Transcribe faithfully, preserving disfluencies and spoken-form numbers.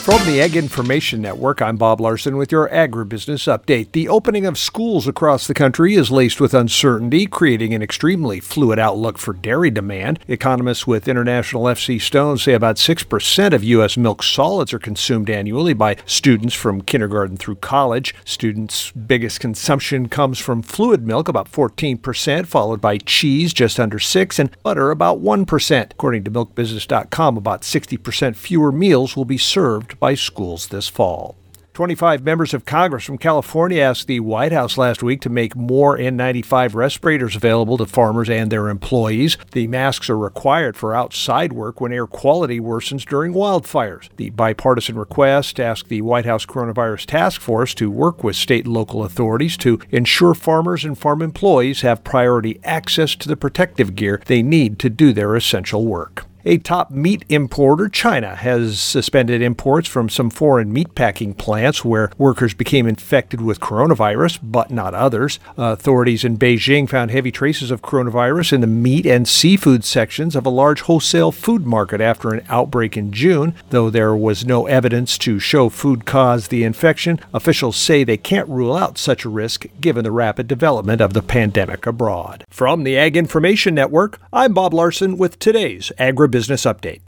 From the Ag Information Network, I'm Bob Larson with your agribusiness update. The opening of schools across the country is laced with uncertainty, creating an extremely fluid outlook for dairy demand. Economists with International F C Stone say about six percent of U S milk solids are consumed annually by students from kindergarten through college. Students' biggest consumption comes from fluid milk, about fourteen percent, followed by cheese, just under six percent, and butter, about one percent. According to milk business dot com, about sixty percent fewer meals will be served by schools this fall. twenty-five members of Congress from California asked the White House last week to make more N ninety-five respirators available to farmers and their employees. The masks are required for outside work when air quality worsens during wildfires. The bipartisan request asked the White House Coronavirus Task Force to work with state and local authorities to ensure farmers and farm employees have priority access to the protective gear they need to do their essential work. A top meat importer, China, has suspended imports from some foreign meatpacking plants where workers became infected with coronavirus, but not others. Uh, authorities in Beijing found heavy traces of coronavirus in the meat and seafood sections of a large wholesale food market after an outbreak in June. Though there was no evidence to show food caused the infection, officials say they can't rule out such a risk given the rapid development of the pandemic abroad. From the Ag Information Network, I'm Bob Larson with today's Agribusiness Business Update.